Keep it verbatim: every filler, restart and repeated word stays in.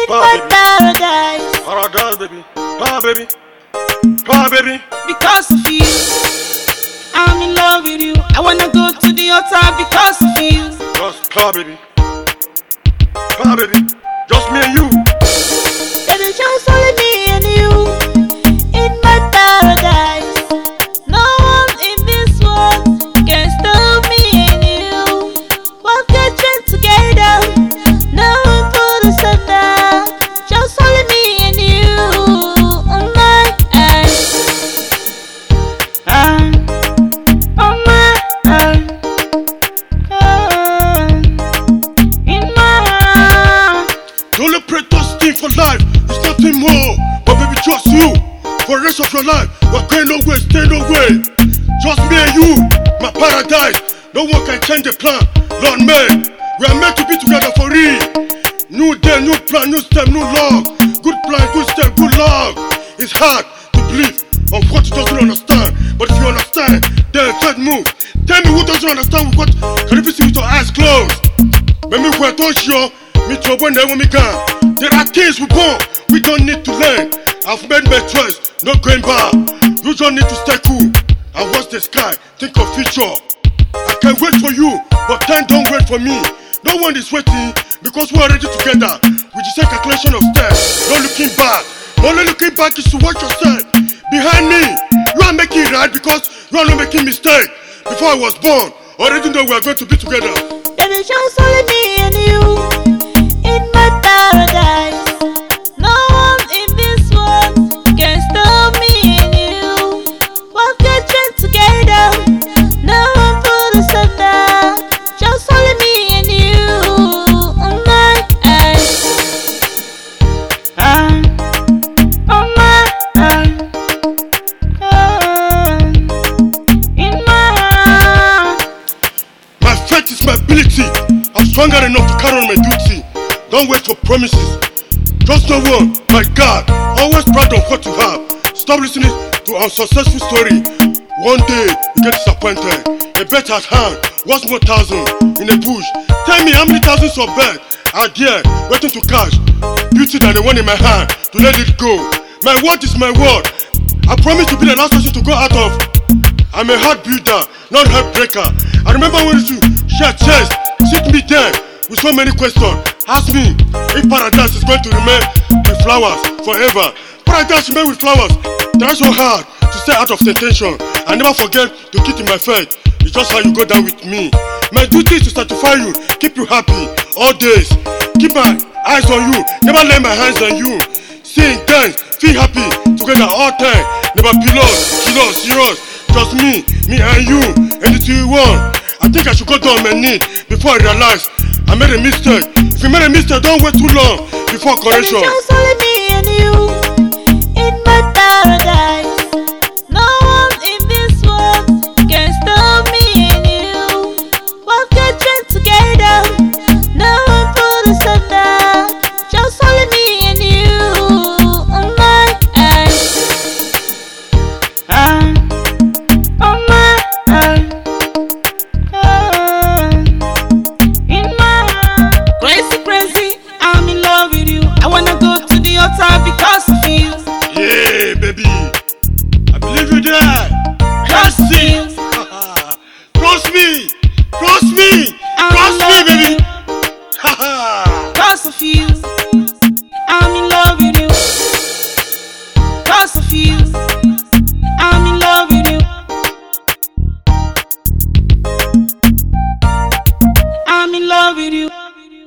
my baby. paradise. Paradise, baby. Power, baby. Power, baby. Because of you, I'm in love with you. I wanna go to the altar because of you. Just power, baby. Power, baby. Just me and you. Baby, just only me and you in my paradise. No one in this world can stop me and you. We'll get trained together. No one put us under. Just only me and you. Oh my eyes. Ah. Oh my eyes. Ah. In my heart. Don't let predators think for life. It's nothing more. But baby, trust you. For the rest of your life, we're going nowhere, stay nowhere. Just me and you, my paradise. No one can change the plan. Lord man, we are meant to be together for real. New day, new plan, new step, new love. Good plan, good step, good love. It's hard to believe on what you doesn't understand. But if you understand, then third move. Tell me who doesn't understand with what can you see with your eyes closed. Maybe we're not sure. Me too, when they want me gone. There are things we born, we don't need to learn. I've made my choice, no going back. You don't need to stay cool and watch the sky, think of future. I can wait for you, but time don't wait for me. No one is waiting because we're already together. With the same calculation of steps, no looking back. Only looking back is to watch yourself. Behind me, you are making it right because you are not making mistake. Before I was born, already know we are going to be together. Baby, just only me and you in my paradise. No one in this world can stop me and you. We'll get trained together. No one put us under. Just only me and you. Oh my eyes. Ah. Oh my eyes. Ah. In my heart. My faith is my ability. I'm stronger enough to carry on my duty. Don't wait for promises. Trust no one, my God. Always proud of what you have. Stop listening to unsuccessful story. One day you get disappointed. A bet at hand, what's more thousand in a bush? Tell me how many thousands of birds are there waiting to catch? Beauty than the one in my hand to let it go. My word is my word. I promise to be the last person to go out of. I'm a heart builder, not heartbreaker. I remember when you share chest, sit me there with so many questions. Ask me if paradise is going to remain with flowers forever. Paradise remain with flowers. That's so hard to stay out of temptation. I never forget to keep in my faith. It's just how you go down with me. My duty is to satisfy you, keep you happy all days. Keep my eyes on you, never lay my hands on you. Sing, dance, feel happy together all time. Never below, kilo, serious. Just me, me and you, anything you want. I think I should go down on my knee before I realize I made a mistake. If you made a mistake, don't wait too long before correction. Baby, just only me and you in my paradise. No one in this world can stop me and you. We'll get trained together. No one put us under. Just only me and you. Oh my eyes. Ah. Oh my eyes. Ah. In my heart. Crazy, crazy, I'm in love with you. I wanna go to the altar because of you. Yeah, baby. I believe you there. Trust you. Trust me. Trust me. I'm Trust in love me, with baby. you because of you.